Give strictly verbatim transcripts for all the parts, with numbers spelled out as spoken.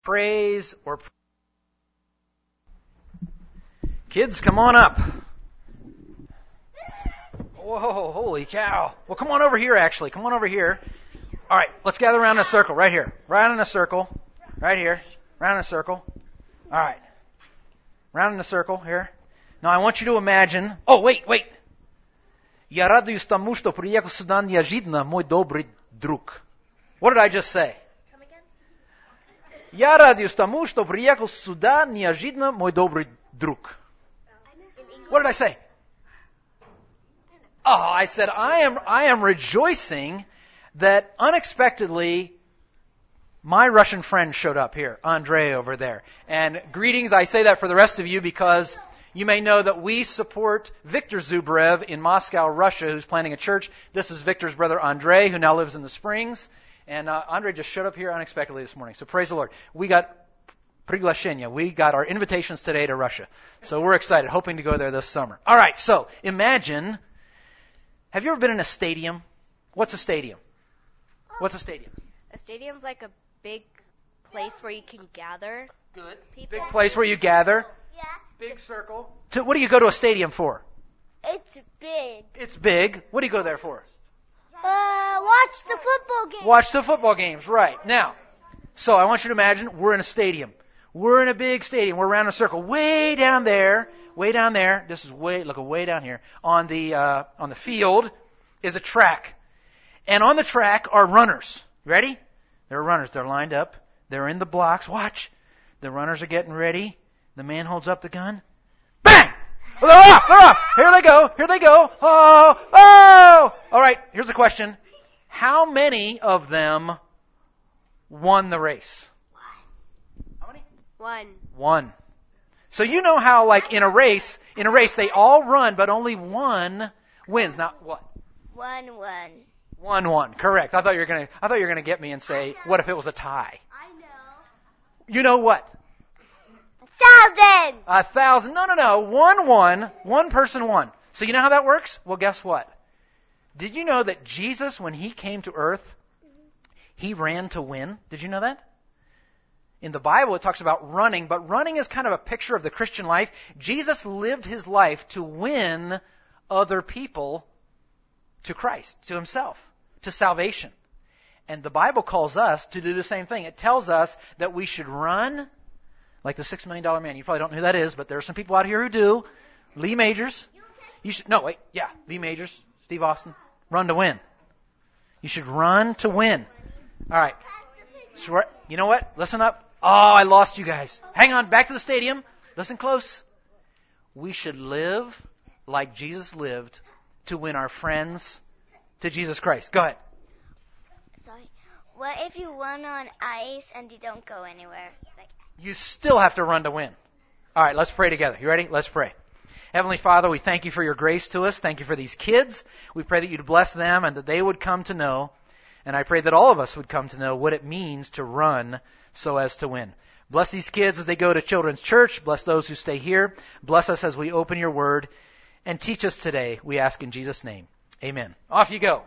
praise or kids, come on up. Whoa, holy cow. Well, come on over here, actually. Come on over here. All right, let's gather around in a circle right here. Right in a circle. Right here. Round in a circle. All right. Round in a circle here. Now, I want you to imagine... Oh, wait, wait. Я радуюсь тому, что приехал сюда неожиданно, мой добрый друг. What did I just say? Come again? Я радуюсь тому, что приехал сюда неожиданно, мой добрый друг. What did I say? Oh, I said, I am, I am rejoicing that unexpectedly my Russian friend showed up here, Andrei over there. And greetings, I say that for the rest of you because you may know that we support Viktor Zubrev in Moscow, Russia, who's planting a church. This is Viktor's brother Andrei, who now lives in the Springs. And uh, Andrei just showed up here unexpectedly this morning. So praise the Lord. We got приглашения. We got our invitations today to Russia. So we're excited, hoping to go there this summer. All right, so imagine, have you ever been in a stadium? What's a stadium? What's a stadium? A stadium's like a big place where you can gather Good. people. Big place where you gather. Yeah, Big circle. To, what do you go to a stadium for? it's big. It's big. What do you go there for? Uh, watch the football game. Watch the football games, right. Now, so I want you to imagine we're in a stadium. We're in a big stadium. We're around a circle. Way down there, way down there, this is way, look, way down here, on the, uh, on the field is a track. And on the track are runners. Ready? They're runners. They're lined up. They're in the blocks. Watch. The runners are getting ready. The man holds up the gun. Bang! Oh, they're off! They're off! Here they go! Here they go! Oh! Oh! All right, here's the question. How many of them won the race? How many? One. One. So you know how, like, in a race, in a race, they all run, but only one wins. Now, what? One, one. One, one. Correct. I thought you were gonna, I thought you were gonna get me and say, what if it was a tie? I know. You know what? Thousand. A thousand. No, no, no. One won. One person won. So you know how that works? Well, guess what? Did you know that Jesus, when he came to earth, he ran to win? Did you know that? In the Bible, it talks about running, but running is kind of a picture of the Christian life. Jesus lived his life to win other people to Christ, to himself, to salvation. And the Bible calls us to do the same thing. It tells us that we should run like the Six Million Dollar Man. You probably don't know who that is, but there are some people out here who do. Lee Majors. You should, no, wait, yeah, Lee Majors, Steve Austin. Run to win. You should run to win. All right. So, you know what? Listen up. Oh, I lost you guys. Hang on. Back to the stadium. Listen close. We should live like Jesus lived to win our friends to Jesus Christ. Go ahead. Sorry. What if you run on ice and you don't go anywhere? It's like, You still have to run to win. All right, let's pray together. You ready? Let's pray. Heavenly Father, we thank you for your grace to us. Thank you for these kids. We pray that you'd bless them and that they would come to know. And I pray that all of us would come to know what it means to run so as to win. Bless these kids as they go to Children's Church. Bless those who stay here. Bless us as we open your word. And teach us today, we ask in Jesus' name. Amen. Off you go.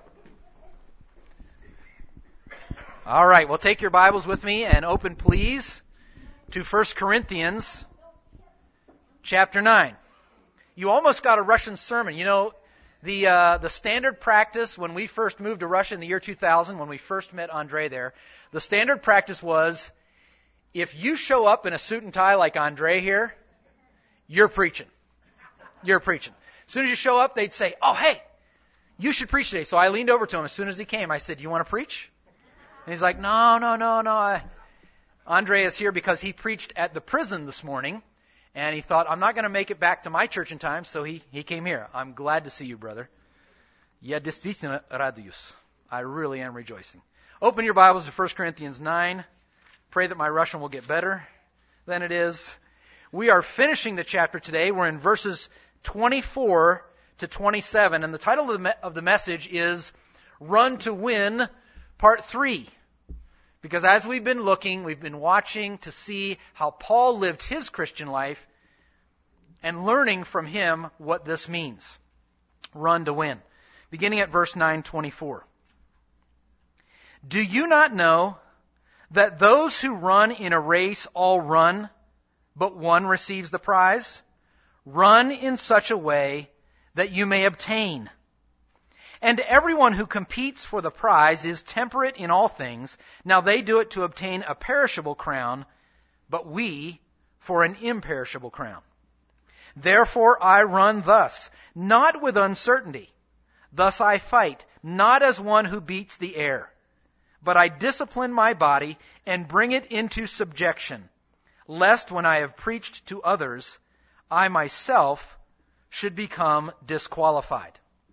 All right, well, take your Bibles with me and open, please, to First Corinthians chapter nine. You almost got a Russian sermon. You know, the uh, the standard practice when we first moved to Russia in the year two thousand, when we first met Andrei there, the standard practice was, if you show up in a suit and tie like Andrei here, you're preaching. You're preaching. As soon as you show up, they'd say, oh, hey, you should preach today. So I leaned over to him as soon as he came. I said, do you want to preach? And he's like, no, no, no, no. I... Andrei is here because he preached at the prison this morning. And he thought, I'm not going to make it back to my church in time, so he, he came here. I'm glad to see you, brother. Я действительно радуюсь. I really am rejoicing. Open your Bibles to First Corinthians nine. Pray that my Russian will get better than it is. We are finishing the chapter today. We're in verses twenty-four to twenty-seven. And the title of the, me- of the message is Run to Win, Part three. Because as we've been looking, we've been watching to see how Paul lived his Christian life and learning from him what this means. Run to win. Beginning at verse nine twenty-four. Do you not know that those who run in a race all run, but one receives the prize? Run in such a way that you may obtain. And everyone who competes for the prize is temperate in all things. Now they do it to obtain a perishable crown, but we for an imperishable crown. Therefore I run thus, not with uncertainty. Thus I fight, not as one who beats the air, but I discipline my body and bring it into subjection, lest when I have preached to others, I myself should become disqualified.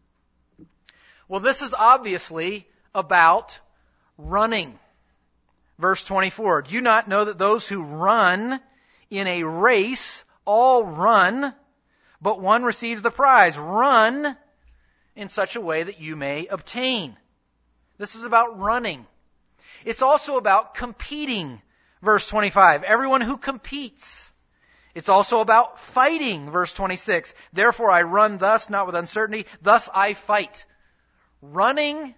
Well, this is obviously about running. Verse twenty-four, do you not know that those who run in a race all run, but one receives the prize? Run in such a way that you may obtain. This is about running. It's also about competing. Verse twenty-five, everyone who competes. It's also about fighting. Verse twenty-six, therefore I run thus, not with uncertainty, thus I fight. Running,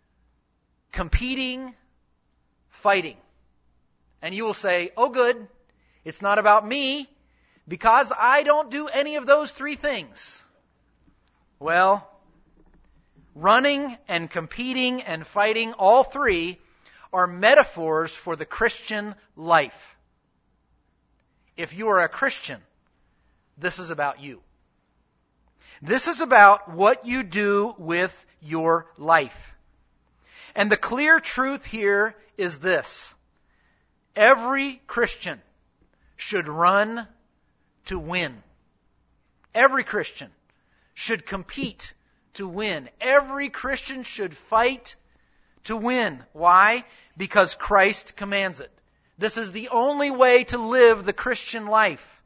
competing, fighting. And you will say, oh good, it's not about me because I don't do any of those three things. Well, running and competing and fighting, all three are metaphors for the Christian life. If you are a Christian, this is about you. This is about what you do with your life. And the clear truth here is this. Every Christian should run to win. Every Christian should compete to win. Every Christian should fight to win. Why? Because Christ commands it. This is the only way to live the Christian life.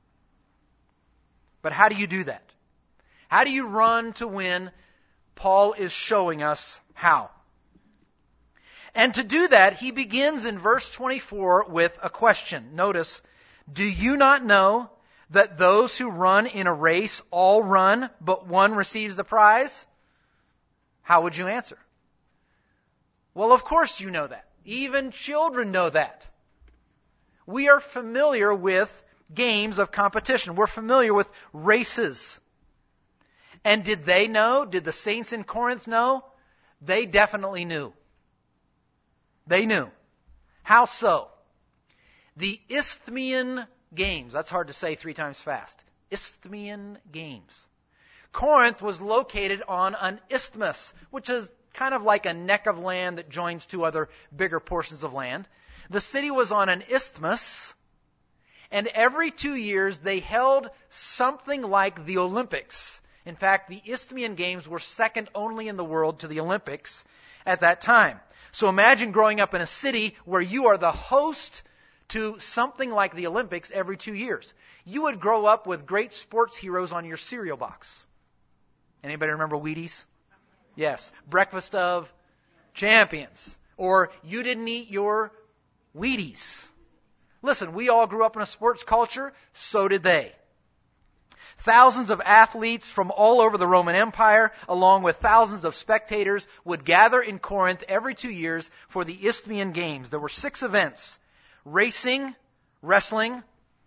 But how do you do that? How do you run to win? Paul is showing us how. And to do that, he begins in verse twenty-four with a question. Notice, do you not know that those who run in a race all run, but one receives the prize? How would you answer? Well, of course you know that. Even children know that. We are familiar with games of competition. We're familiar with races. And did they know? Did the saints in Corinth know? They definitely knew. They knew. How so? The Isthmian Games. That's hard to say three times fast. Isthmian Games. Corinth was located on an isthmus, which is kind of like a neck of land that joins two other bigger portions of land. The city was on an isthmus, and every two years they held something like the Olympics. In fact, the Isthmian Games were second only in the world to the Olympics at that time. So imagine growing up in a city where you are the host to something like the Olympics every two years. You would grow up with great sports heroes on your cereal box. Anybody remember Wheaties? Yes. Breakfast of Champions. Or you didn't eat your Wheaties. Listen, we all grew up in a sports culture. So did they. Thousands of athletes from all over the Roman Empire, along with thousands of spectators, would gather in Corinth every two years for the Isthmian Games. There were six events. Racing, wrestling,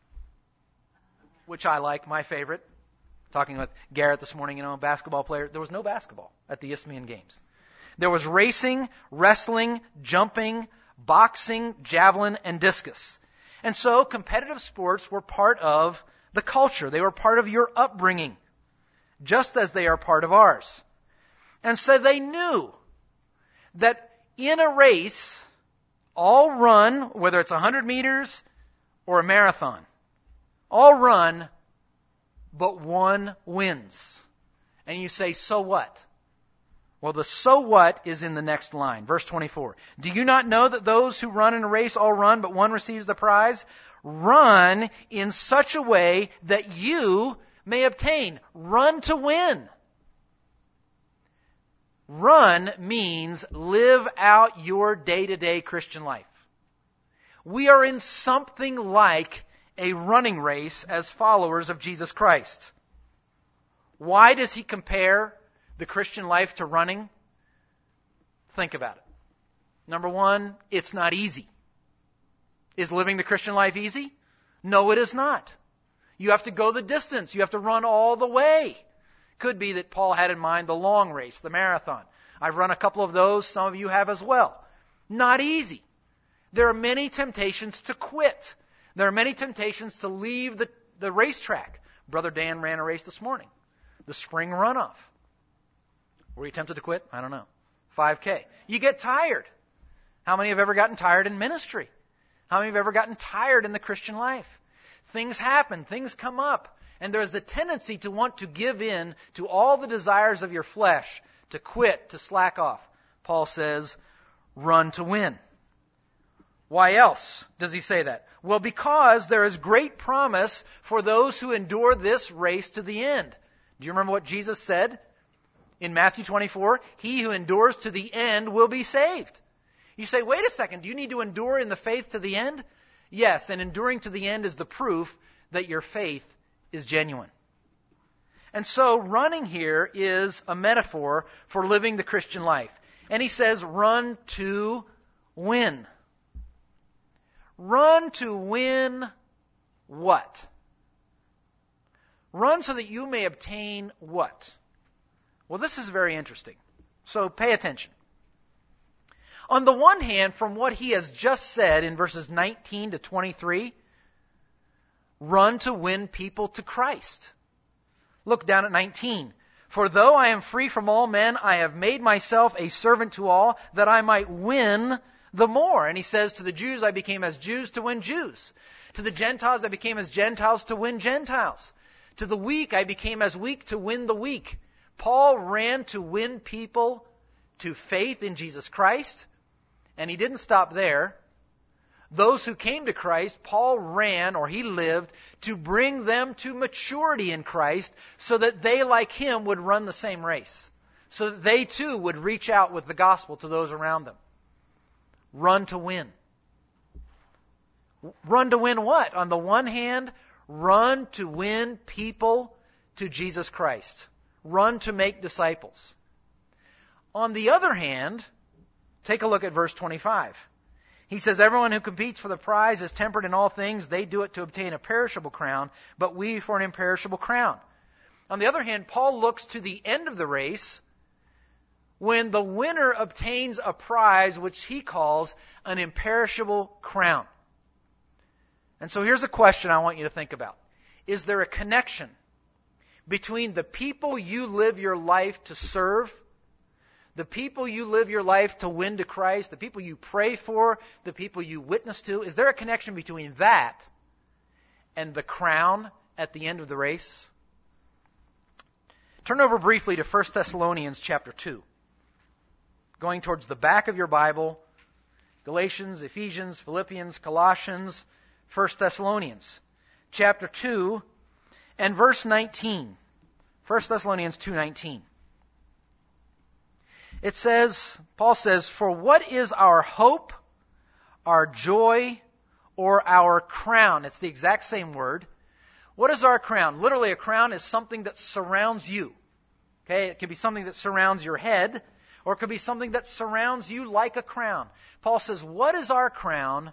which I like, my favorite. Talking with Garrett this morning, you know, a basketball player. There was no basketball at the Isthmian Games. There was racing, wrestling, jumping, boxing, javelin, and discus. And so competitive sports were part of the culture. They were part of your upbringing, just as they are part of ours. And so they knew that in a race, all run, whether it's one hundred meters or a marathon, all run, but one wins. And you say, so what? Well, the so what is in the next line, verse twenty-four. Do you not know that those who run in a race all run, but one receives the prize? Run in such a way that you may obtain. Run to win. Run means live out your day-to-day Christian life. We are in something like a running race as followers of Jesus Christ. Why does he compare the Christian life to running? Think about it. Number one, it's not easy. Is living the Christian life easy? No, it is not. You have to go the distance. You have to run all the way. Could be that Paul had in mind the long race, the marathon. I've run a couple of those. Some of you have as well. Not easy. There are many temptations to quit. There are many temptations to leave the, the racetrack. Brother Dan ran a race this morning. The spring runoff. Were you tempted to quit? I don't know. five K. You get tired. How many have ever gotten tired in ministry? How many have ever gotten tired in the Christian life? Things happen. Things come up. And there's the tendency to want to give in to all the desires of your flesh, to quit, to slack off. Paul says, run to win. Why else does he say that? Well, because there is great promise for those who endure this race to the end. Do you remember what Jesus said in Matthew twenty-four? He who endures to the end will be saved. You say, wait a second, do you need to endure in the faith to the end? Yes, and enduring to the end is the proof that your faith is genuine. And so running here is a metaphor for living the Christian life. And he says, run to win. Run to win what? Run so that you may obtain what? Well, this is very interesting. So pay attention. On the one hand, from what he has just said in verses nineteen to twenty-three, run to win people to Christ. Look down at nineteen. For though I am free from all men, I have made myself a servant to all, that I might win the more. And he says, to the Jews I became as Jews to win Jews. To the Gentiles I became as Gentiles to win Gentiles. To the weak I became as weak to win the weak. Paul ran to win people to faith in Jesus Christ. And he didn't stop there. Those who came to Christ, Paul ran, or he lived, to bring them to maturity in Christ so that they, like him, would run the same race. So that they, too, would reach out with the gospel to those around them. Run to win. Run to win what? On the one hand, run to win people to Jesus Christ. Run to make disciples. On the other hand, take a look at verse twenty-five. He says, everyone who competes for the prize is tempered in all things. They do it to obtain a perishable crown, but we for an imperishable crown. On the other hand, Paul looks to the end of the race when the winner obtains a prize which he calls an imperishable crown. And so here's a question I want you to think about. Is there a connection between the people you live your life to serve, the people you live your life to win to Christ, the people you pray for, the people you witness to? Is there a connection between that and the crown at the end of the race? Turn over briefly to First Thessalonians chapter two. Going towards the back of your Bible, Galatians, Ephesians, Philippians, Colossians, First Thessalonians chapter two and verse nineteen. First Thessalonians two nineteen. It says, Paul says, for what is our hope, our joy, or our crown? It's the exact same word. What is our crown? Literally, a crown is something that surrounds you. Okay, it can be something that surrounds your head, or it could be something that surrounds you like a crown. Paul says, what is our crown?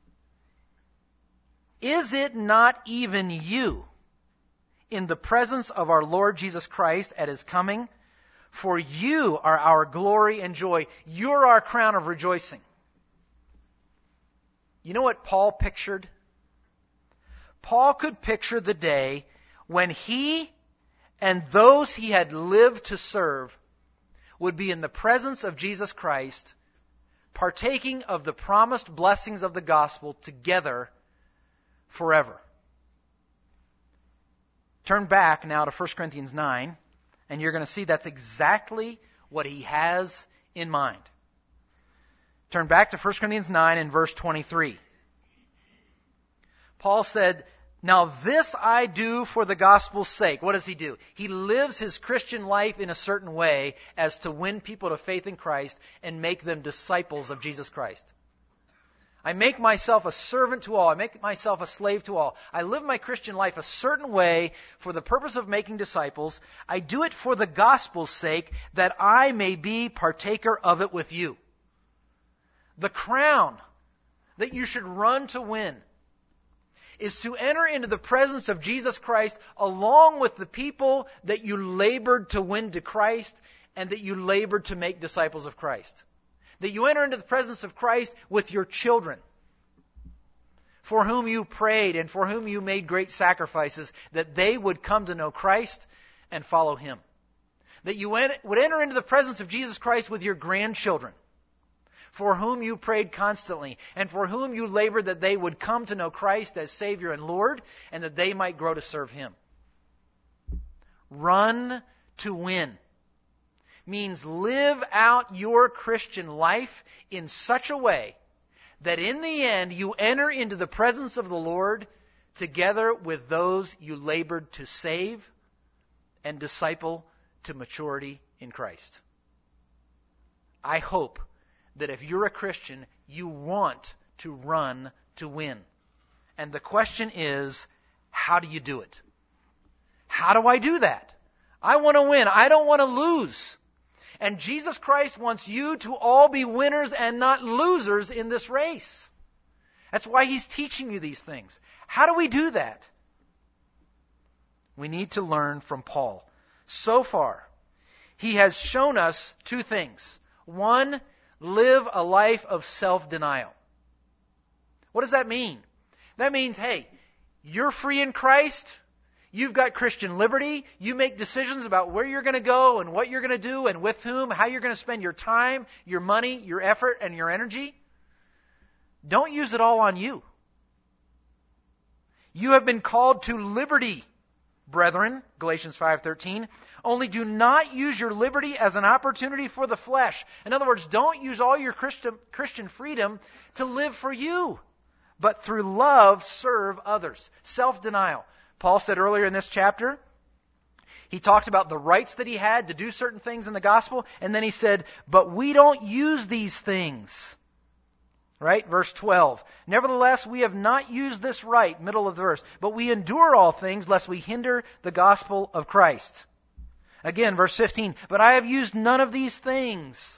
Is it not even you in the presence of our Lord Jesus Christ at his coming? For you are our glory and joy. You're our crown of rejoicing. You know what Paul pictured? Paul could picture the day when he and those he had lived to serve would be in the presence of Jesus Christ, partaking of the promised blessings of the gospel together forever. Turn back now to First Corinthians nine. And you're going to see that's exactly what he has in mind. Turn back to First Corinthians nine and verse twenty-three. Paul said, now this I do for the gospel's sake. What does he do? He lives his Christian life in a certain way as to win people to faith in Christ and make them disciples of Jesus Christ. I make myself a servant to all. I make myself a slave to all. I live my Christian life a certain way for the purpose of making disciples. I do it for the gospel's sake, that I may be partaker of it with you. The crown that you should run to win is to enter into the presence of Jesus Christ along with the people that you labored to win to Christ and that you labored to make disciples of Christ. That you enter into the presence of Christ with your children, for whom you prayed and for whom you made great sacrifices, that they would come to know Christ and follow Him. That you would enter into the presence of Jesus Christ with your grandchildren, for whom you prayed constantly, and for whom you labored that they would come to know Christ as Savior and Lord, and that they might grow to serve Him. Run to win means live out your Christian life in such a way that in the end you enter into the presence of the Lord together with those you labored to save and disciple to maturity in Christ. I hope that if you're a Christian, you want to run to win. And the question is, how do you do it? How do I do that? I want to win. I don't want to lose. And Jesus Christ wants you to all be winners and not losers in this race. That's why He's teaching you these things. How do we do that? We need to learn from Paul. So far, he has shown us two things. One, live a life of self-denial. What does that mean? That means, hey, you're free in Christ. You've got Christian liberty. You make decisions about where you're going to go and what you're going to do and with whom, how you're going to spend your time, your money, your effort, and your energy. Don't use it all on you. You have been called to liberty, brethren, Galatians five thirteen. Only do not use your liberty as an opportunity for the flesh. In other words, don't use all your Christian, Christian freedom to live for you, but through love serve others. Self-denial. Paul said earlier in this chapter, he talked about the rights that he had to do certain things in the gospel, and then he said, but we don't use these things. Right? Verse twelve. Nevertheless, we have not used this right, middle of the verse, but we endure all things lest we hinder the gospel of Christ. Again, verse fifteen. But I have used none of these things.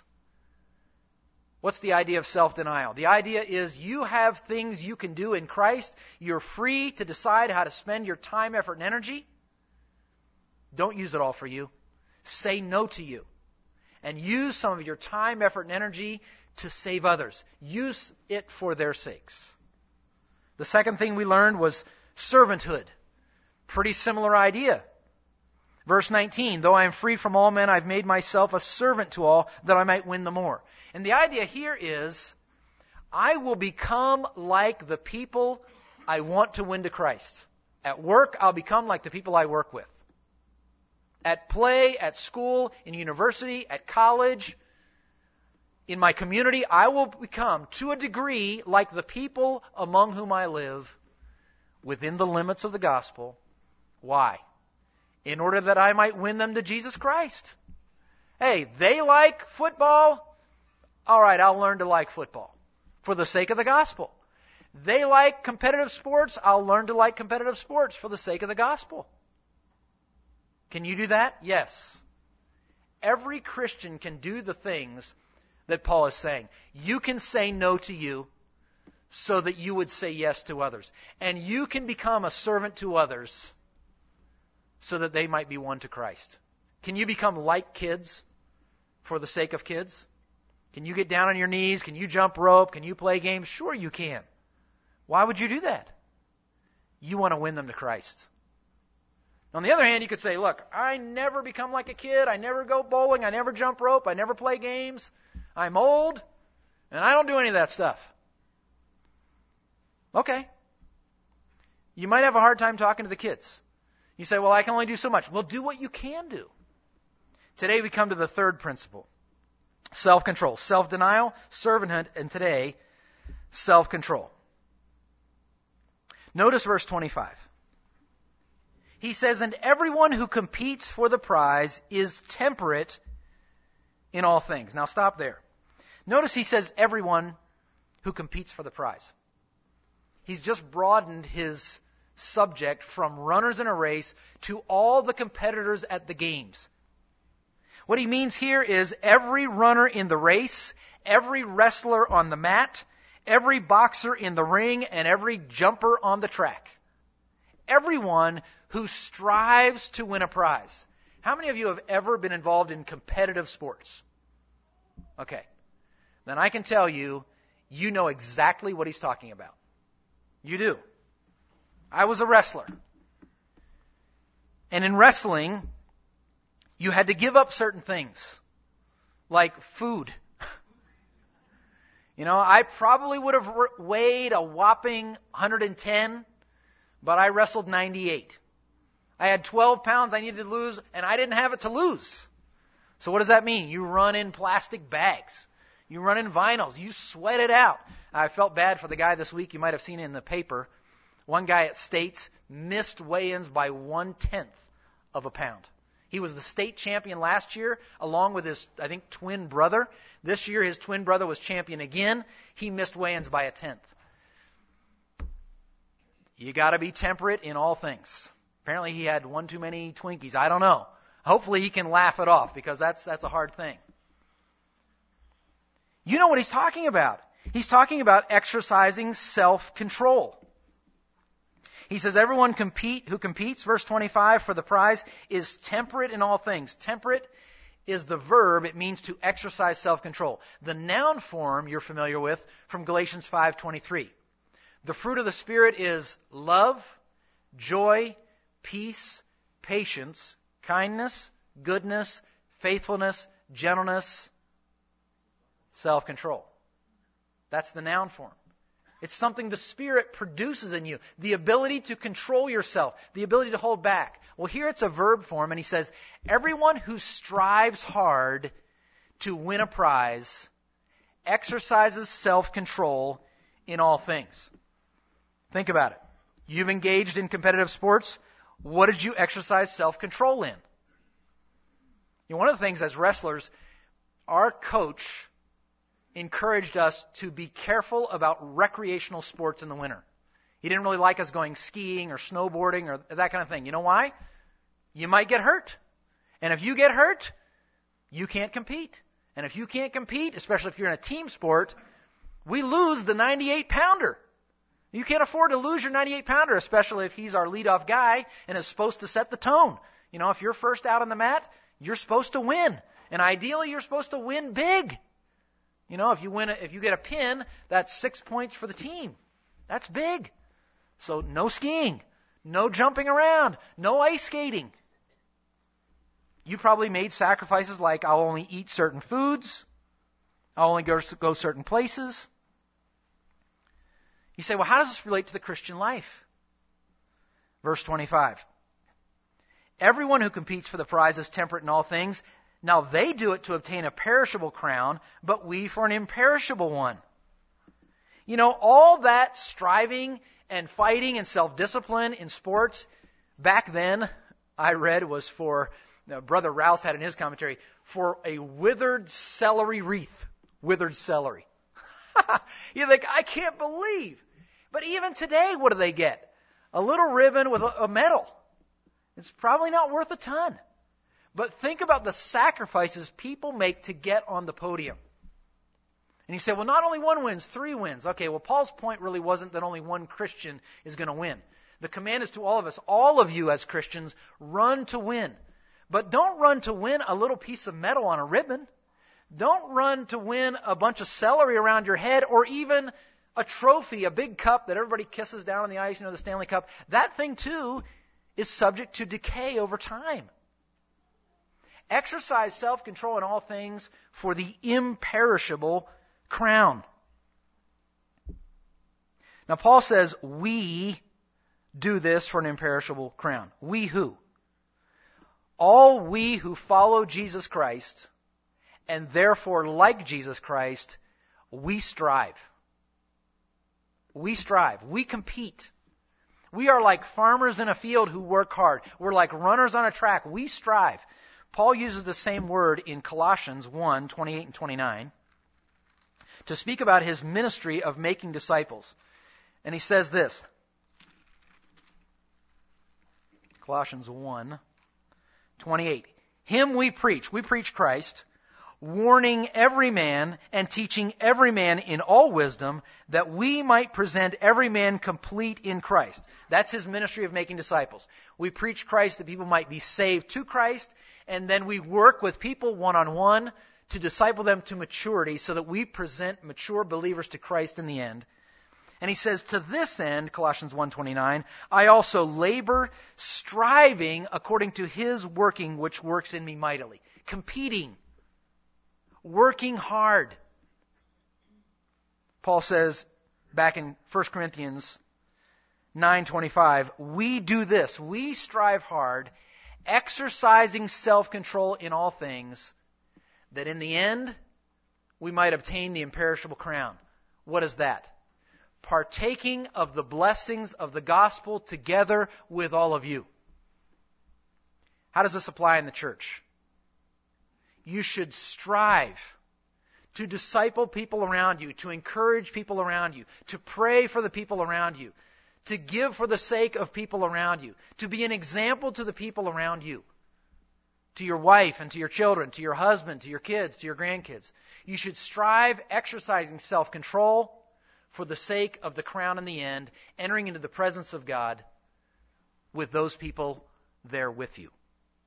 What's the idea of self-denial? The idea is you have things you can do in Christ. You're free to decide how to spend your time, effort, and energy. Don't use it all for you. Say no to you. And use some of your time, effort, and energy to save others. Use it for their sakes. The second thing we learned was servanthood. Pretty similar idea. Verse nineteen, though I am free from all men, I've made myself a servant to all, that I might win the more. And the idea here is, I will become like the people I want to win to Christ. At work, I'll become like the people I work with. At play, at school, in university, at college, in my community, I will become, to a degree, like the people among whom I live, within the limits of the gospel. Why? In order that I might win them to Jesus Christ. Hey, they like football. All right, I'll learn to like football for the sake of the gospel. They like competitive sports. I'll learn to like competitive sports for the sake of the gospel. Can you do that? Yes. Every Christian can do the things that Paul is saying. You can say no to you so that you would say yes to others. And you can become a servant to others so that they might be won to Christ. Can you become like kids for the sake of kids? Can you get down on your knees? Can you jump rope? Can you play games? Sure you can. Why would you do that? You want to win them to Christ. On the other hand, you could say, look, I never become like a kid. I never go bowling. I never jump rope. I never play games. I'm old, and I don't do any of that stuff. Okay. You might have a hard time talking to the kids. You say, well, I can only do so much. Well, do what you can do. Today we come to the third principle. Self-control. Self-denial, servanthood, and today, self-control. Notice verse twenty-five. He says, and everyone who competes for the prize is temperate in all things. Now stop there. Notice he says everyone who competes for the prize. He's just broadened his subject from runners in a race to all the competitors at the games. What he means here is every runner in the race, every wrestler on the mat, every boxer in the ring and every jumper on the track. Everyone who strives to win a prize. How many of you have ever been involved in competitive sports? Okay. Then I can tell you, you know exactly what he's talking about. You do. I was a wrestler. And in wrestling, you had to give up certain things, like food. You know, I probably would have weighed a whopping one hundred ten, but I wrestled ninety-eight. I had twelve pounds I needed to lose, and I didn't have it to lose. So what does that mean? You run in plastic bags. You run in vinyls. You sweat it out. I felt bad for the guy this week. You might have seen it in the paper. One guy at States missed weigh-ins by one-tenth of a pound. He was the state champion last year, along with his, I think, twin brother. This year, his twin brother was champion again. He missed weigh-ins by a tenth. You got to be temperate in all things. Apparently, he had one too many Twinkies. I don't know. Hopefully, he can laugh it off, because that's that's a hard thing. You know what he's talking about. He's talking about exercising self-control. He says everyone compete who competes, verse twenty-five, for the prize is temperate in all things. Temperate is the verb. It means to exercise self-control. The noun form you're familiar with from Galatians five twenty-three. The fruit of the Spirit is love, joy, peace, patience, kindness, goodness, faithfulness, gentleness, self-control. That's the noun form. It's something the Spirit produces in you. The ability to control yourself. The ability to hold back. Well, here it's a verb form, and he says, everyone who strives hard to win a prize exercises self-control in all things. Think about it. You've engaged in competitive sports. What did you exercise self-control in? You know, one of the things as wrestlers, our coach encouraged us to be careful about recreational sports in the winter. He didn't really like us going skiing or snowboarding or that kind of thing. You know why? You might get hurt. And if you get hurt, you can't compete. And if you can't compete, especially if you're in a team sport, we lose the ninety-eight pounder. You can't afford to lose your ninety-eight pounder, especially if he's our leadoff guy and is supposed to set the tone. You know, if you're first out on the mat, you're supposed to win. And ideally, you're supposed to win big. You know, if you win, a, if you get a pin, that's six points for the team. That's big. So no skiing, no jumping around, no ice skating. You probably made sacrifices like I'll only eat certain foods, I'll only go go certain places. You say, well, how does this relate to the Christian life? Verse twenty-five. Everyone who competes for the prize is temperate in all things. Now they do it to obtain a perishable crown, but we for an imperishable one. You know, all that striving and fighting and self-discipline in sports, back then, I read, was for, uh, Brother Rouse had in his commentary, for a withered celery wreath. Withered celery. You think, I can't believe. But even today, what do they get? A little ribbon with a, a medal. It's probably not worth a ton. But think about the sacrifices people make to get on the podium. And you say, well, not only one wins, three wins. Okay, well, Paul's point really wasn't that only one Christian is going to win. The command is to all of us, all of you as Christians, run to win. But don't run to win a little piece of metal on a ribbon. Don't run to win a bunch of celery around your head or even a trophy, a big cup that everybody kisses down on the ice, you know, the Stanley Cup. That thing, too, is subject to decay over time. Exercise self-control in all things for the imperishable crown. Now, Paul says, we do this for an imperishable crown. We who? All we who follow Jesus Christ, and therefore, like Jesus Christ, we strive. We strive. We compete. We are like farmers in a field who work hard. We're like runners on a track. We strive. Paul uses the same word in Colossians one, twenty-eight and twenty-nine to speak about his ministry of making disciples. And he says this, Colossians one, twenty-eight. Him we preach. We preach Christ, warning every man and teaching every man in all wisdom, that we might present every man complete in Christ. That's his ministry of making disciples. We preach Christ that people might be saved to Christ, and then we work with people one-on-one to disciple them to maturity so that we present mature believers to Christ in the end. And he says, to this end, Colossians one twenty-nine, I also labor, striving according to his working which works in me mightily. Competing. Working hard. Paul says back in First Corinthians nine twenty-five, we do this, we strive hard, exercising self-control in all things, that in the end we might obtain the imperishable crown. What is that? Partaking of the blessings of the gospel together with all of you. How does this apply in the church? You should strive to disciple people around you, to encourage people around you, to pray for the people around you, to give for the sake of people around you, to be an example to the people around you, to your wife and to your children, to your husband, to your kids, to your grandkids. You should strive, exercising self-control for the sake of the crown in the end, entering into the presence of God with those people there with you.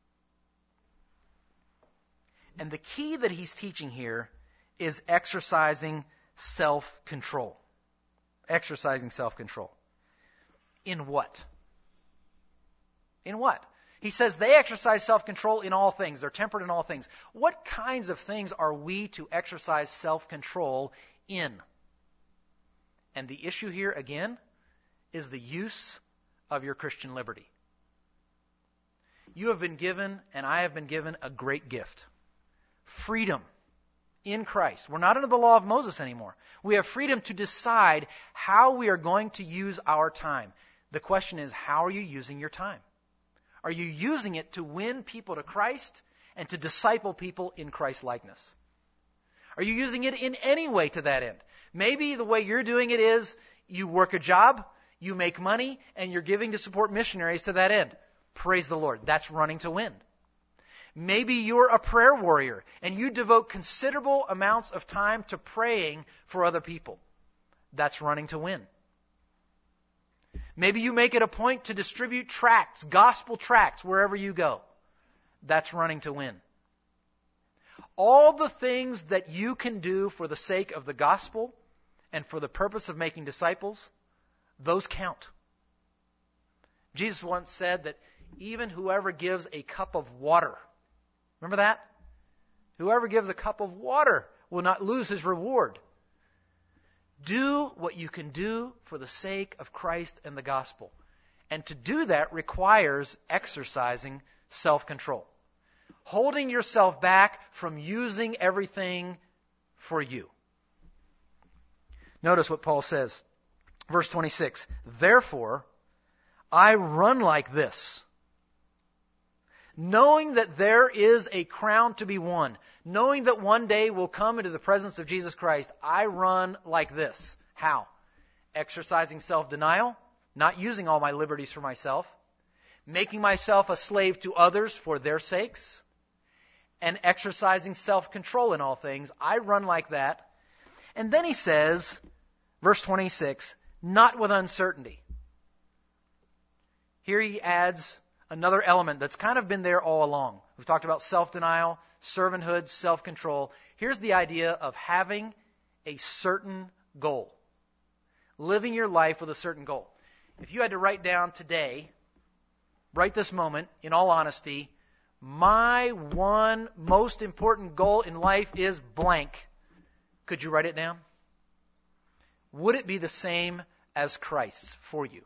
And the key that he's teaching here is exercising self-control. Exercising self-control. In what? In what? He says they exercise self-control in all things. They're tempered in all things. What kinds of things are we to exercise self-control in? And the issue here, again, is the use of your Christian liberty. You have been given, and I have been given, a great gift. Freedom in Christ. We're not under the law of Moses anymore. We have freedom to decide how we are going to use our time. The question is, how are you using your time? Are you using it to win people to Christ and to disciple people in Christ's likeness? Are you using it in any way to that end? Maybe the way you're doing it is you work a job, you make money, and you're giving to support missionaries to that end. Praise the Lord. That's running to win. Maybe you're a prayer warrior and you devote considerable amounts of time to praying for other people. That's running to win. Maybe you make it a point to distribute tracts, gospel tracts, wherever you go. That's running to win. All the things that you can do for the sake of the gospel and for the purpose of making disciples, those count. Jesus once said that even whoever gives a cup of water, remember that? Whoever gives a cup of water will not lose his reward. Do what you can do for the sake of Christ and the gospel. And to do that requires exercising self-control. Holding yourself back from using everything for you. Notice what Paul says. Verse twenty-six. Therefore, I run like this, knowing that there is a crown to be won, knowing that one day we'll come into the presence of Jesus Christ. I run like this. How? Exercising self-denial, not using all my liberties for myself, making myself a slave to others for their sakes, and exercising self-control in all things. I run like that. And then he says, verse twenty-six, not with uncertainty. Here he adds another element that's kind of been there all along. We've talked about self-denial, servanthood, self-control. Here's the idea of having a certain goal. Living your life with a certain goal. If you had to write down today, right this moment, in all honesty, my one most important goal in life is blank. Could you write it down? Would it be the same as Christ's for you?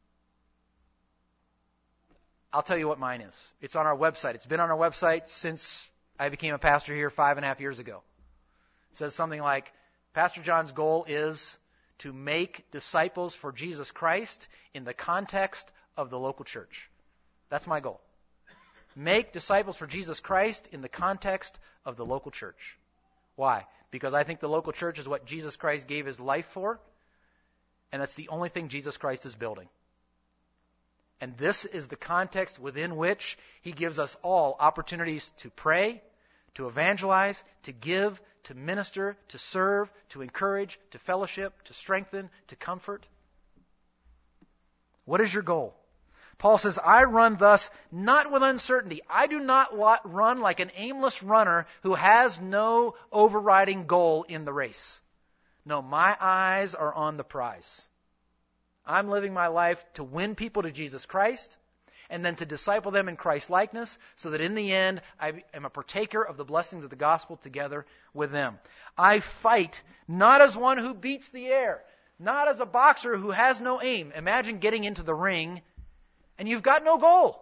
I'll tell you what mine is. It's on our website. It's been on our website since I became a pastor here five and a half years ago. It says something like, Pastor John's goal is to make disciples for Jesus Christ in the context of the local church. That's my goal. Make disciples for Jesus Christ in the context of the local church. Why? Because I think the local church is what Jesus Christ gave his life for, and that's the only thing Jesus Christ is building. And this is the context within which he gives us all opportunities to pray, to evangelize, to give, to minister, to serve, to encourage, to fellowship, to strengthen, to comfort. What is your goal? Paul says, I run thus not with uncertainty. I do not run like an aimless runner who has no overriding goal in the race. No, my eyes are on the prize. I'm living my life to win people to Jesus Christ and then to disciple them in Christ's likeness so that in the end I am a partaker of the blessings of the gospel together with them. I fight not as one who beats the air, not as a boxer who has no aim. Imagine getting into the ring and you've got no goal.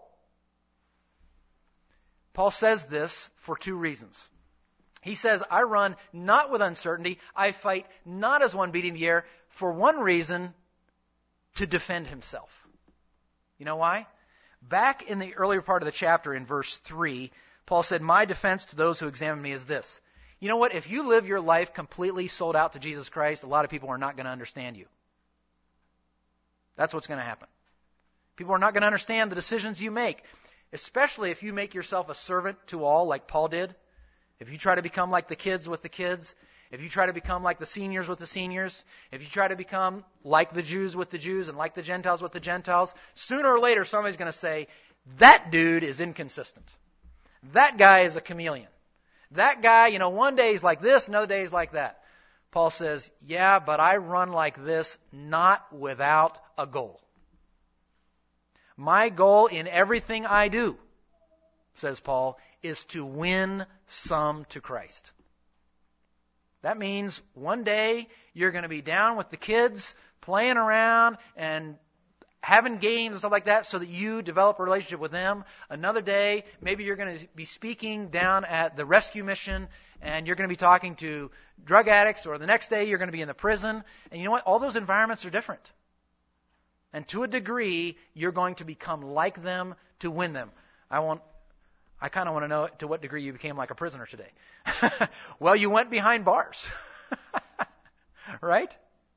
Paul says this for two reasons. He says, I run not with uncertainty. I fight not as one beating the air. For one reason, to defend himself. You know why? Back in the earlier part of the chapter in verse three, Paul said, my defense to those who examine me is this. You know what? If you live your life completely sold out to Jesus Christ, a lot of people are not going to understand you. That's what's going to happen. People are not going to understand the decisions you make, especially if you make yourself a servant to all like Paul did. If you try to become like the kids with the kids, if you try to become like the seniors with the seniors, if you try to become like the Jews with the Jews and like the Gentiles with the Gentiles, sooner or later somebody's going to say, that dude is inconsistent. That guy is a chameleon. That guy, you know, one day he's like this, another day he's like that. Paul says, yeah, but I run like this not without a goal. My goal in everything I do, says Paul, is to win some to Christ. That means one day you're going to be down with the kids, playing around and having games and stuff like that so that you develop a relationship with them. Another day, maybe you're going to be speaking down at the rescue mission and you're going to be talking to drug addicts, or the next day you're going to be in the prison. And you know what? All those environments are different. And to a degree, you're going to become like them to win them. I want, I kind of want to know to what degree you became like a prisoner today. Well, you went behind bars. Right?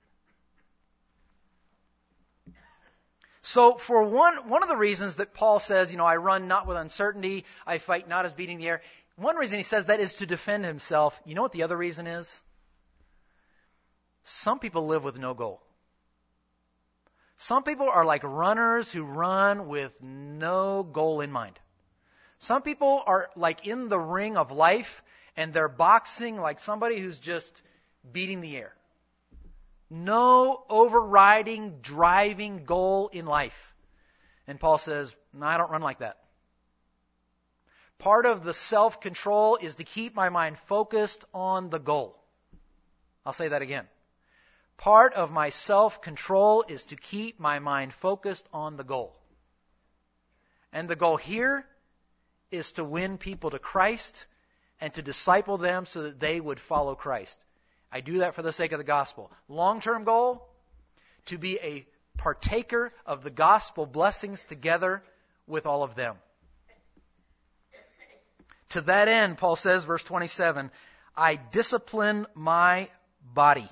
So for one, one of the reasons that Paul says, you know, I run not with uncertainty, I fight not as beating the air. One reason he says that is to defend himself. You know what the other reason is? Some people live with no goal. Some people are like runners who run with no goal in mind. Some people are like in the ring of life and they're boxing like somebody who's just beating the air. No overriding, driving goal in life. And Paul says, no, I don't run like that. Part of the self-control is to keep my mind focused on the goal. I'll say that again. Part of my self-control is to keep my mind focused on the goal. And the goal here is to win people to Christ and to disciple them so that they would follow Christ. I do that for the sake of the gospel. Long-term goal, to be a partaker of the gospel blessings together with all of them. To that end, Paul says, verse twenty-seven, I discipline my body.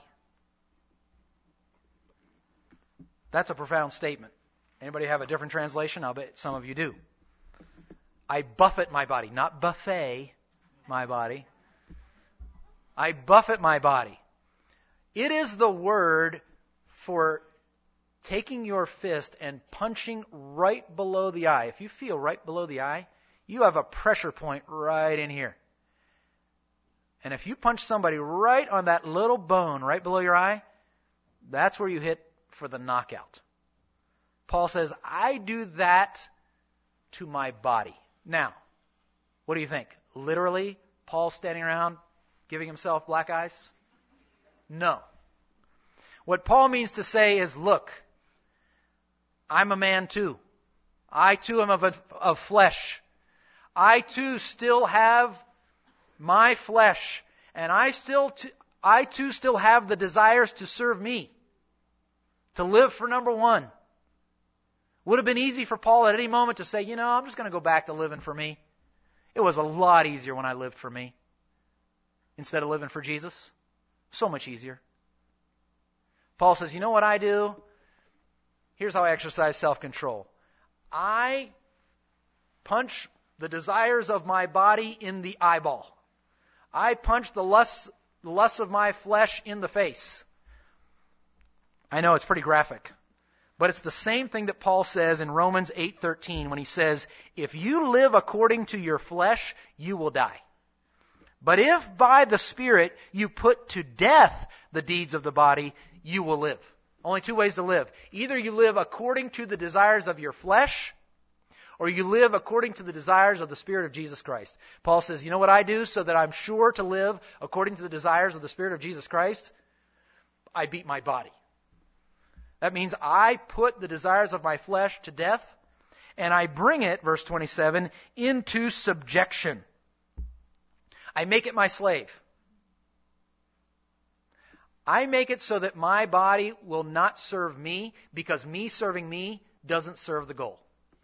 That's a profound statement. Anybody have a different translation? I'll bet some of you do. I buffet my body, not buffet my body. I buffet my body. It is the word for taking your fist and punching right below the eye. If you feel right below the eye, you have a pressure point right in here. And if you punch somebody right on that little bone right below your eye, that's where you hit for the knockout. Paul says, I do that to my body. Now, what do you think? Literally, Paul standing around giving himself black eyes? No. What Paul means to say is, look, I'm a man too. I too am of, a, of flesh. I too still have my flesh. And I still, t- I too still have the desires to serve me. To live for number one. Would have been easy for Paul at any moment to say, you know, I'm just going to go back to living for me. It was a lot easier when I lived for me instead of living for Jesus. So much easier. Paul says, you know what I do? Here's how I exercise self-control. I punch the desires of my body in the eyeball. I punch the lusts, the lusts of my flesh in the face. I know it's pretty graphic. But it's the same thing that Paul says in Romans eight thirteen when he says, if you live according to your flesh, you will die. But if by the Spirit you put to death the deeds of the body, you will live. Only two ways to live. Either you live according to the desires of your flesh, or you live according to the desires of the Spirit of Jesus Christ. Paul says, you know what I do so that I'm sure to live according to the desires of the Spirit of Jesus Christ? I beat my body. That means I put the desires of my flesh to death, and I bring it, verse twenty-seven, into subjection. I make it my slave. I make it so that my body will not serve me, because me serving me doesn't serve the goal.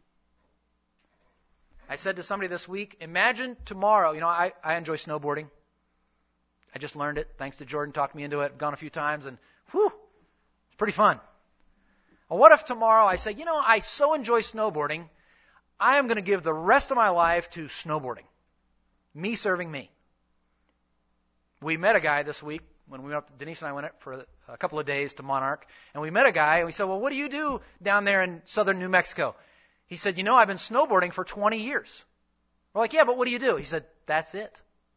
I said to somebody this week, imagine tomorrow, you know, I, I enjoy snowboarding. I just learned it. Thanks to Jordan, talked me into it. I've gone a few times, and whew, it's pretty fun. Well, what if tomorrow I say, you know, I so enjoy snowboarding, I am going to give the rest of my life to snowboarding. Me serving me. We met a guy this week when we went up, Denise and I went up for a couple of days to Monarch, and we met a guy, and we said, well, what do you do down there in southern New Mexico? He said, you know, I've been snowboarding for twenty years. We're like, yeah, but what do you do? He said, that's it.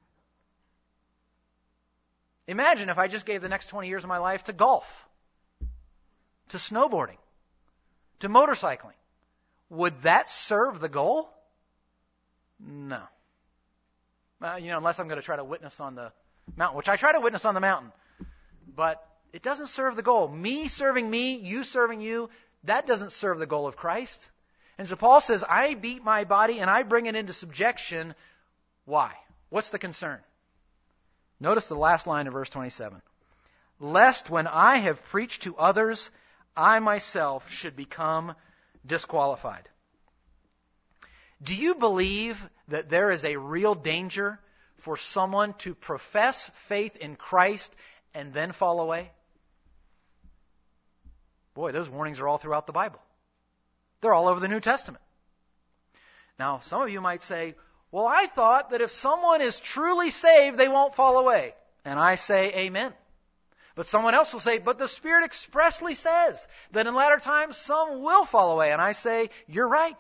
Imagine if I just gave the next twenty years of my life to golf, to snowboarding, to motorcycling. Would that serve the goal? No. Uh, you know, unless I'm going to try to witness on the mountain, which I try to witness on the mountain. But it doesn't serve the goal. Me serving me, you serving you, that doesn't serve the goal of Christ. And so Paul says, I beat my body and I bring it into subjection. Why? What's the concern? Notice the last line of verse twenty-seven. Lest when I have preached to others, I myself should become disqualified. Do you believe that there is a real danger for someone to profess faith in Christ and then fall away? Boy, those warnings are all throughout the Bible. They're all over the New Testament. Now, some of you might say, well, I thought that if someone is truly saved, they won't fall away. And I say, amen. But someone else will say, but the Spirit expressly says that in latter times some will fall away. And I say, you're right.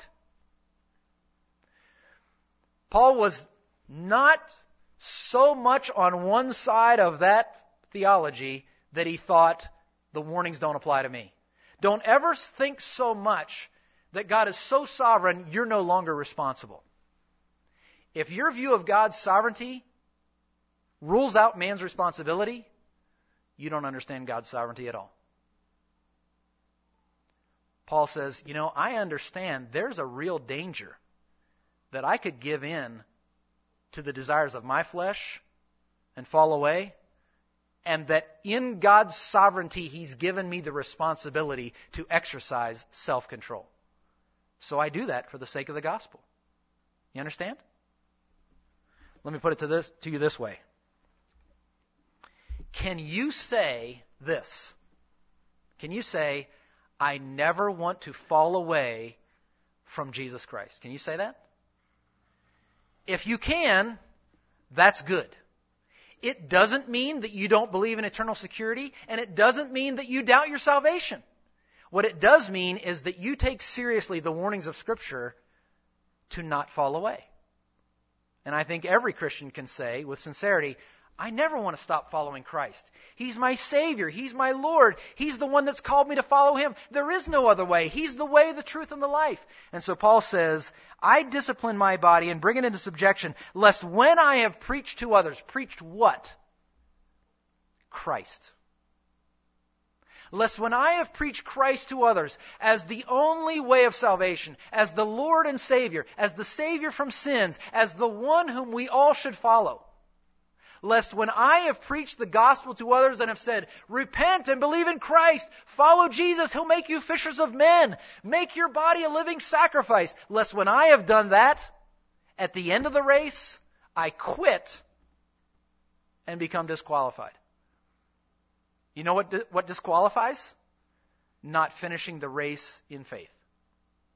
Paul was not so much on one side of that theology that he thought the warnings don't apply to me. Don't ever think so much that God is so sovereign, you're no longer responsible. If your view of God's sovereignty rules out man's responsibility, you don't understand God's sovereignty at all. Paul says, you know, I understand there's a real danger that I could give in to the desires of my flesh and fall away, and that in God's sovereignty, He's given me the responsibility to exercise self-control. So I do that for the sake of the gospel. You understand? Let me put it to this to you this way. Can you say this? Can you say, I never want to fall away from Jesus Christ? Can you say that? If you can, that's good. It doesn't mean that you don't believe in eternal security, and it doesn't mean that you doubt your salvation. What it does mean is that you take seriously the warnings of Scripture to not fall away. And I think every Christian can say with sincerity, I never want to stop following Christ. He's my Savior. He's my Lord. He's the one that's called me to follow Him. There is no other way. He's the way, the truth, and the life. And so Paul says, I discipline my body and bring it into subjection, lest when I have preached to others, preached what? Christ. Lest when I have preached Christ to others as the only way of salvation, as the Lord and Savior, as the Savior from sins, as the one whom we all should follow, lest when I have preached the gospel to others and have said, repent and believe in Christ, follow Jesus, He'll make you fishers of men, make your body a living sacrifice, lest when I have done that, at the end of the race, I quit and become disqualified. You know what, what disqualifies? Not finishing the race in faith.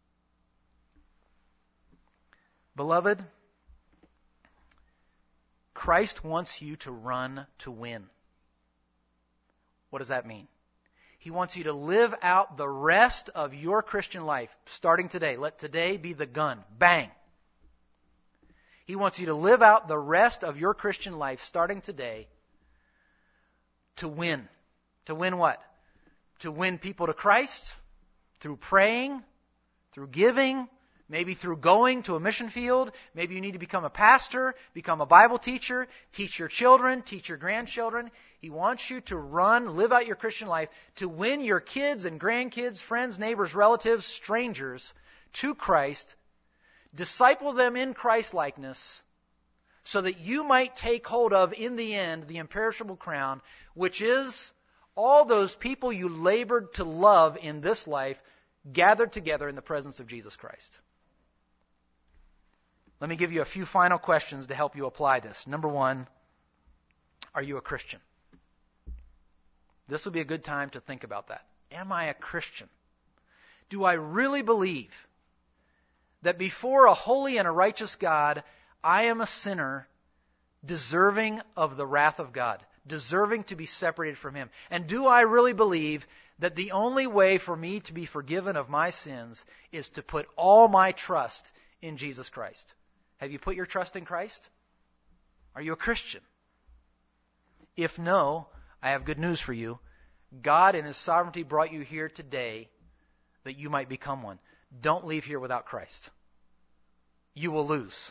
Beloved, Christ wants you to run to win. What does that mean? He wants you to live out the rest of your Christian life, starting today. Let today be the gun. Bang. He wants you to live out the rest of your Christian life, starting today, to win. To win what? To win people to Christ, through praying, through giving, maybe through going to a mission field. Maybe you need to become a pastor, become a Bible teacher, teach your children, teach your grandchildren. He wants you to run, live out your Christian life, to win your kids and grandkids, friends, neighbors, relatives, strangers to Christ, disciple them in Christ-likeness, so that you might take hold of, in the end, the imperishable crown, which is all those people you labored to love in this life, gathered together in the presence of Jesus Christ. Let me give you a few final questions to help you apply this. Number one, are you a Christian? This would be a good time to think about that. Am I a Christian? Do I really believe that before a holy and a righteous God, I am a sinner deserving of the wrath of God, deserving to be separated from Him? And do I really believe that the only way for me to be forgiven of my sins is to put all my trust in Jesus Christ? Have you put your trust in Christ? Are you a Christian? If no, I have good news for you. God in His sovereignty brought you here today that you might become one. Don't leave here without Christ. You will lose.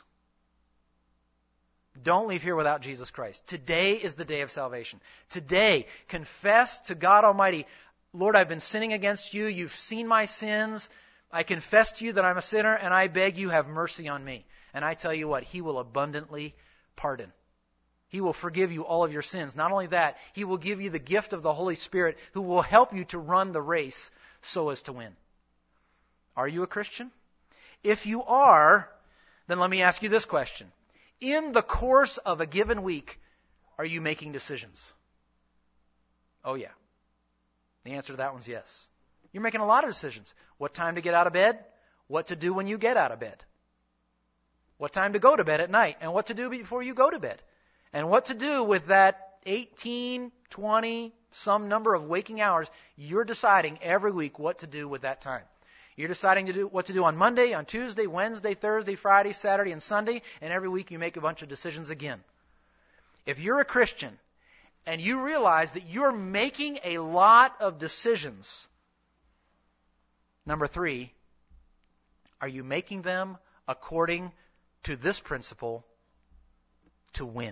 Don't leave here without Jesus Christ. Today is the day of salvation. Today, confess to God Almighty, Lord, I've been sinning against you. You've seen my sins. I confess to you that I'm a sinner, and I beg you, have mercy on me. And I tell you what, He will abundantly pardon. He will forgive you all of your sins. Not only that, He will give you the gift of the Holy Spirit, who will help you to run the race so as to win. Are you a Christian? If you are, then let me ask you this question. In the course of a given week, are you making decisions? Oh yeah. The answer to that one's yes. You're making a lot of decisions. What time to get out of bed? What to do when you get out of bed? What time to go to bed at night? And what to do before you go to bed? And what to do with that eighteen, twenty, some number of waking hours? You're deciding every week what to do with that time. You're deciding to do what to do on Monday, on Tuesday, Wednesday, Thursday, Friday, Saturday, and Sunday, and every week you make a bunch of decisions again. If you're a Christian and you realize that you're making a lot of decisions, number three, are you making them according to this principle, to win?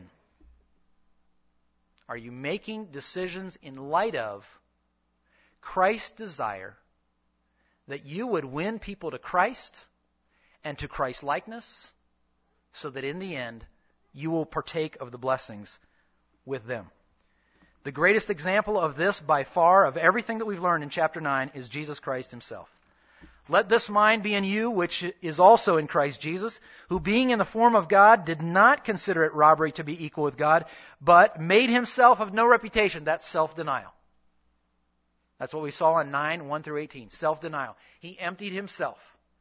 Are you making decisions in light of Christ's desire that you would win people to Christ and to Christ's likeness, so that in the end you will partake of the blessings with them? The greatest example of this by far, of everything that we've learned in chapter nine, is Jesus Christ Himself. Let this mind be in you, which is also in Christ Jesus, who being in the form of God did not consider it robbery to be equal with God, but made Himself of no reputation. That's self-denial. That's what we saw in nine, one through eighteen. Self-denial. He emptied Himself.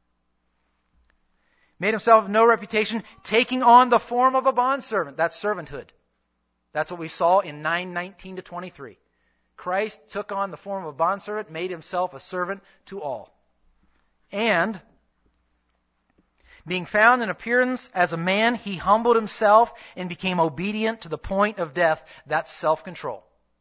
Made Himself of no reputation, taking on the form of a bondservant. That's servanthood. That's what we saw in nine, nineteen to twenty-three. Christ took on the form of a bondservant, made Himself a servant to all. And, being found in appearance as a man, He humbled Himself and became obedient to the point of death. That's self-control.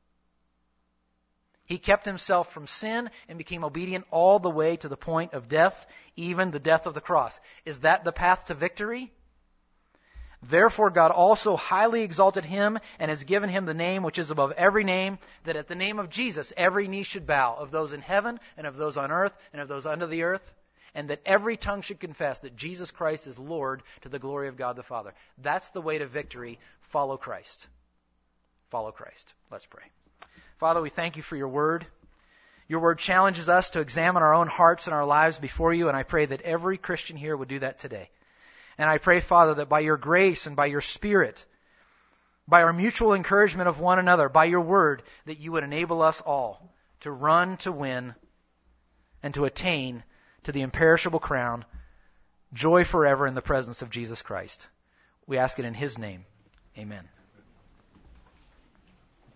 He kept Himself from sin and became obedient all the way to the point of death, even the death of the cross. Is that the path to victory? Therefore God also highly exalted Him and has given Him the name which is above every name, that at the name of Jesus every knee should bow, of those in heaven and of those on earth and of those under the earth, and that every tongue should confess that Jesus Christ is Lord, to the glory of God the Father. That's the way to victory. Follow Christ. Follow Christ. Let's pray. Father, we thank You for Your word. Your word challenges us to examine our own hearts and our lives before You, and I pray that every Christian here would do that today. And I pray, Father, that by Your grace and by Your Spirit, by our mutual encouragement of one another, by Your word, that You would enable us all to run, to win, and to attain to the imperishable crown, joy forever in the presence of Jesus Christ. We ask it in His name. Amen.